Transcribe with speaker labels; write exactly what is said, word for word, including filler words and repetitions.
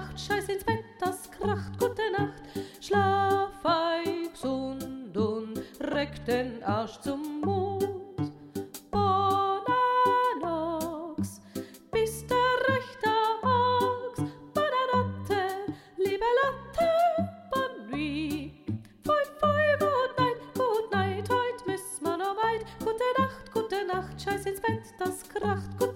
Speaker 1: Nacht, scheiß ins Bett, das kracht, gute Nacht. Schlaf ei gesund und reck den Arsch zum Mond. Bonanox, bis der rechte Ochs. Bonanotte, liebe Lotte, bonne nuit. Pfui, pfui, good night, good night, heut müssen wir noch weit. Gute Nacht, gute Nacht, scheiß ins Bett, das kracht, gute